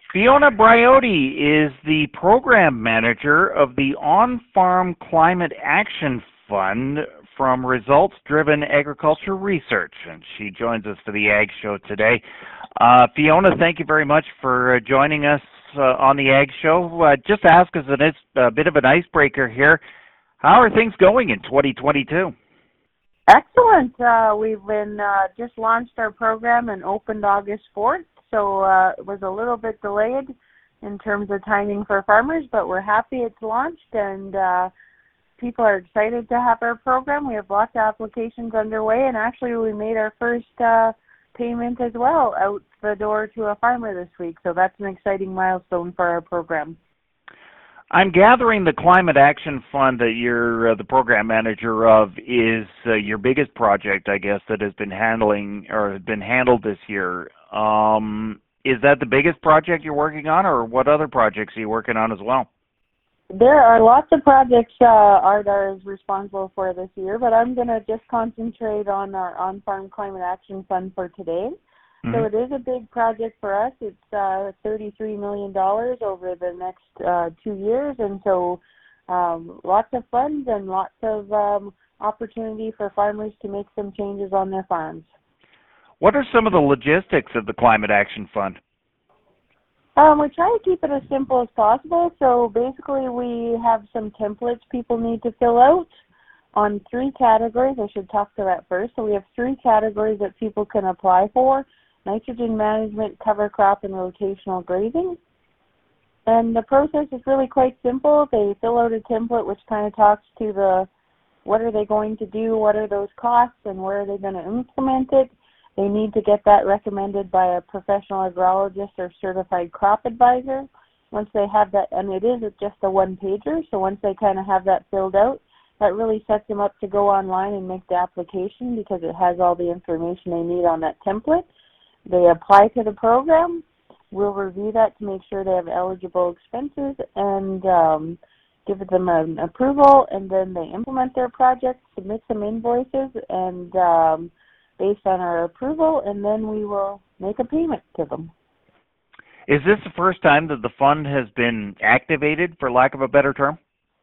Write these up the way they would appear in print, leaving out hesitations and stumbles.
Fiona Briotti is the program manager of the On-Farm Climate Action Fund from Results Driven Agriculture Research, and she joins us for the Ag Show today. Fiona, thank you very much for joining us on the Ag Show. Just to ask us a bit of an icebreaker here, how are things going in 2022? Excellent. We've been just launched our program and opened August 4th, so it was a little bit delayed in terms of timing for farmers, but we're happy it's launched, and people are excited to have our program. We have lots of applications underway, and actually we made our first payment as well out the door to a farmer this week, so that's an exciting milestone for our program. I'm gathering the Climate Action Fund that you're the program manager of is your biggest project, I guess, that has been handled this year. Is that the biggest project you're working on, or what other projects are you working on as well? There are lots of projects ARDAR is responsible for this year, but I'm going to just concentrate on our On-Farm Climate Action Fund for today. Mm-hmm. So it is a big project for us. It's $33 million over the next 2 years, and so lots of funds and lots of opportunity for farmers to make some changes on their farms. What are some of the logistics of the Climate Action Fund? We try to keep it as simple as possible. So basically we have some templates people need to fill out on 3 categories. I should talk to that first. So we have 3 categories that people can apply for: nitrogen management, cover crop, and rotational grazing. And the process is really quite simple. They fill out a template which kind of talks to what are they going to do, what are those costs, and where are they going to implement it. They need to get that recommended by a professional agrologist or certified crop advisor. Once they have that, and it is just a one-pager, so once they kind of have that filled out, that really sets them up to go online and make the application because it has all the information they need on that template. They apply to the program. We'll review that to make sure they have eligible expenses and give them an approval, and then they implement their project, submit some invoices, and based on our approval, and then we will make a payment to them. Is this the first time that the fund has been activated, for lack of a better term?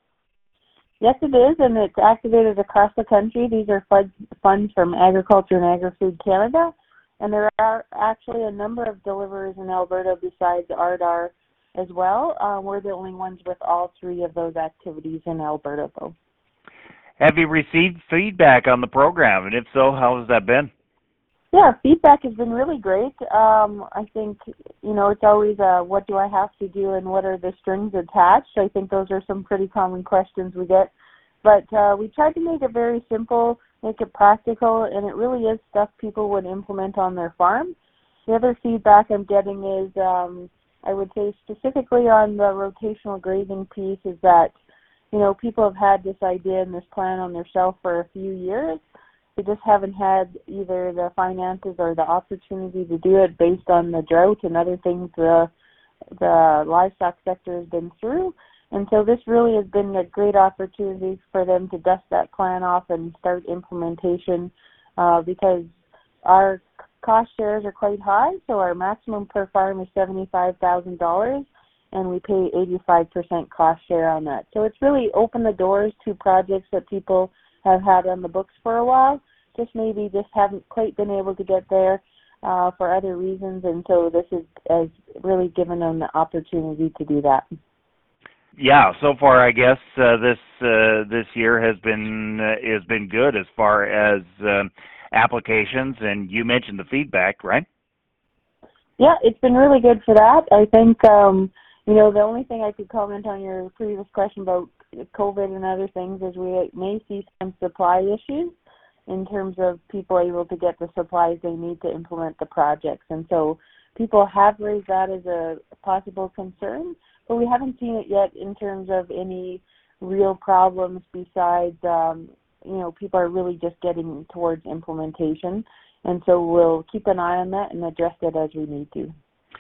Yes, it is, and it's activated across the country. These are funds from Agriculture and Agri-Food Canada, and there are actually a number of deliverers in Alberta besides ARDAR as well. We're the only ones with all 3 of those activities in Alberta, though. Have you received feedback on the program, and if so, how has that been? Yeah, feedback has been really great. I think, it's always what do I have to do and what are the strings attached. I think those are some pretty common questions we get. But we tried to make it very simple, make it practical, and it really is stuff people would implement on their farm. The other feedback I'm getting is, I would say specifically on the rotational grazing piece, is that people have had this idea and this plan on their shelf for a few years. They just haven't had either the finances or the opportunity to do it based on the drought and other things the livestock sector has been through. And so this really has been a great opportunity for them to dust that plan off and start implementation because our cost shares are quite high. So our maximum per farm is $75,000. And we pay 85% cost share on that. So it's really opened the doors to projects that people have had on the books for a while, just haven't quite been able to get there for other reasons, and so this has really given them the opportunity to do that. Yeah, so far I guess this year has been good as far as applications, and you mentioned the feedback, right? Yeah, it's been really good for that. I think the only thing I could comment on your previous question about COVID and other things is we may see some supply issues in terms of people able to get the supplies they need to implement the projects. And so people have raised that as a possible concern, but we haven't seen it yet in terms of any real problems besides, people are really just getting towards implementation. And so we'll keep an eye on that and address it as we need to.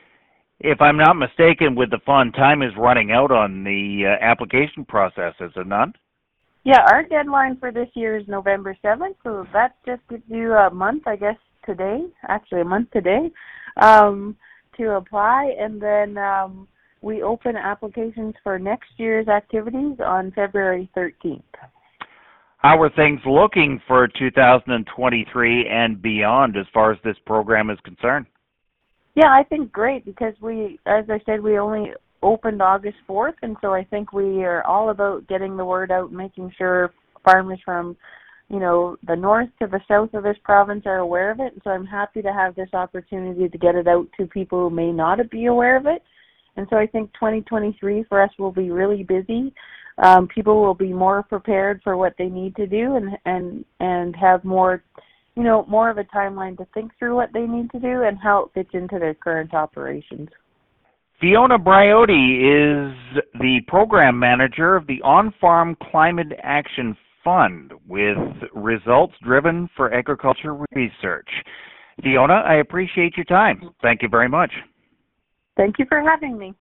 If I'm not mistaken, with the fund, time is running out on the application process, is it not? Yeah, our deadline for this year is November 7th, so that just gives you a month, I guess, today, actually a month today, to apply, and then we open applications for next year's activities on February 13th. How are things looking for 2023 and beyond as far as this program is concerned? Yeah, I think great, because we, as I said, we only opened August 4th, and so I think we are all about getting the word out, making sure farmers from, you know, the north to the south of this province are aware of it. And so I'm happy to have this opportunity to get it out to people who may not be aware of it. And so I think 2023 for us will be really busy. People will be more prepared for what they need to do, and have more, you know, more of a timeline to think through what they need to do and how it fits into their current operations. Fiona Briotti is the program manager of the On-Farm Climate Action Fund with Results Driven for Agriculture Research. Fiona, I appreciate your time. Thank you very much. Thank you for having me.